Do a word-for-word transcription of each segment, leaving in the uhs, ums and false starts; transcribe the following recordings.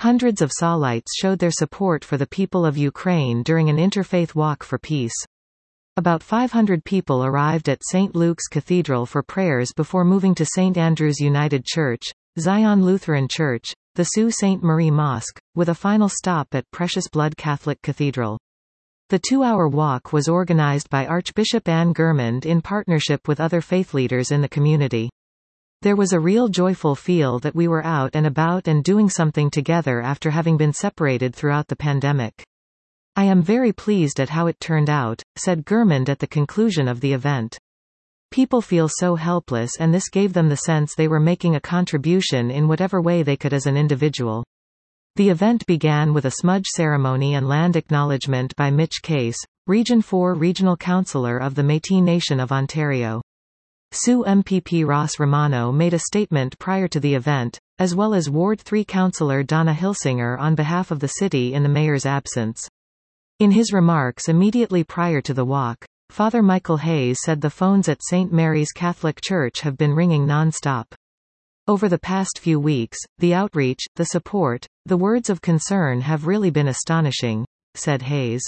Hundreds of Solites showed their support for the people of Ukraine during an interfaith walk for peace. About five hundred people arrived at Saint Luke's Cathedral for prayers before moving to Saint Andrew's United Church, Zion Lutheran Church, the Sault Ste. Marie Mosque, with a final stop at Precious Blood Catholic Cathedral. The two-hour walk was organized by Archbishop Anne Gurmand in partnership with other faith leaders in the community. There was a real joyful feel that we were out and about and doing something together after having been separated throughout the pandemic. I am very pleased at how it turned out, said Gurmand at the conclusion of the event. People feel so helpless, and this gave them the sense they were making a contribution in whatever way they could as an individual. The event began with a smudge ceremony and land acknowledgement by Mitch Case, Region four Regional Councillor of the Métis Nation of Ontario. Sault M P P Ross Romano made a statement prior to the event, as well as Ward three Councillor Donna Hilsinger on behalf of the city in the mayor's absence. In his remarks immediately prior to the walk, Father Michael Hayes said the phones at Saint Mary's Catholic Church have been ringing non-stop. Over the past few weeks, the outreach, the support, the words of concern have really been astonishing, said Hayes.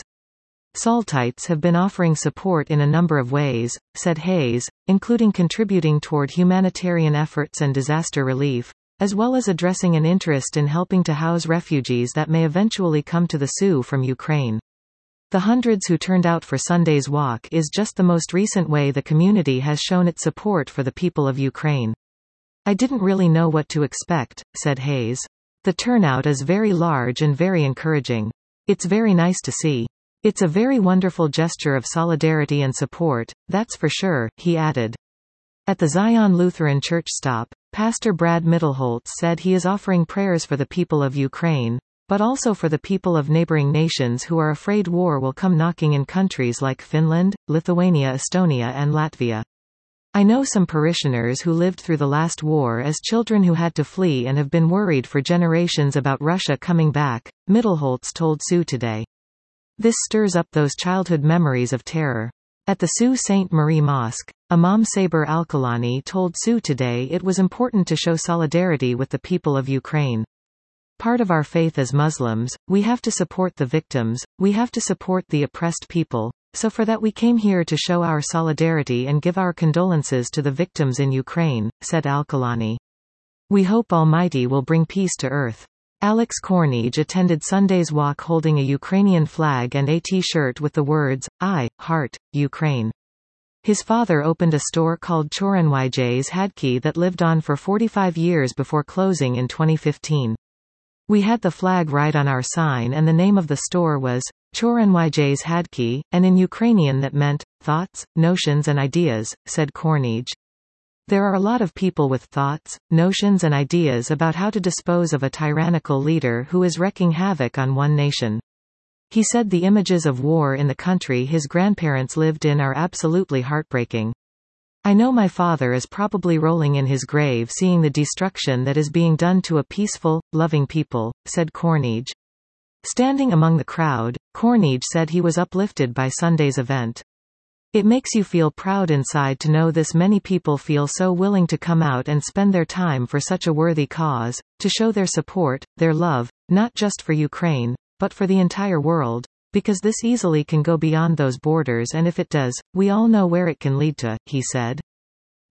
Saltites have been offering support in a number of ways, said Hayes, including contributing toward humanitarian efforts and disaster relief, as well as addressing an interest in helping to house refugees that may eventually come to the Sault from Ukraine. The hundreds who turned out for Sunday's walk is just the most recent way the community has shown its support for the people of Ukraine. I didn't really know what to expect, said Hayes. The turnout is very large and very encouraging. It's very nice to see. It's a very wonderful gesture of solidarity and support, that's for sure, he added. At the Zion Lutheran Church stop, Pastor Brad Mittelholtz said he is offering prayers for the people of Ukraine, but also for the people of neighboring nations who are afraid war will come knocking in countries like Finland, Lithuania, Estonia and Latvia. I know some parishioners who lived through the last war as children who had to flee and have been worried for generations about Russia coming back, Mittelholtz told Sault Today. This stirs up those childhood memories of terror. At the Sault Ste. Marie Mosque, Imam Saber Alkalani told Sault Today it was important to show solidarity with the people of Ukraine. Part of our faith as Muslims, we have to support the victims, we have to support the oppressed people, so for that we came here to show our solidarity and give our condolences to the victims in Ukraine, said Alkalani. We hope Almighty will bring peace to earth. Alex Cornige attended Sunday's walk holding a Ukrainian flag and a T-shirt with the words, I, Heart, Ukraine. His father opened a store called Chorenwyj's Hadki that lived on for forty-five years before closing in twenty fifteen. We had the flag right on our sign and the name of the store was Chorenwyj's Hadki, and in Ukrainian that meant, thoughts, notions and ideas, said Cornige. There are a lot of people with thoughts, notions and ideas about how to dispose of a tyrannical leader who is wreaking havoc on one nation. He said the images of war in the country his grandparents lived in are absolutely heartbreaking. I know my father is probably rolling in his grave seeing the destruction that is being done to a peaceful, loving people, said Cornige. Standing among the crowd, Cornige said he was uplifted by Sunday's event. It makes you feel proud inside to know this many people feel so willing to come out and spend their time for such a worthy cause, to show their support, their love, not just for Ukraine, but for the entire world, because this easily can go beyond those borders and if it does, we all know where it can lead to, he said.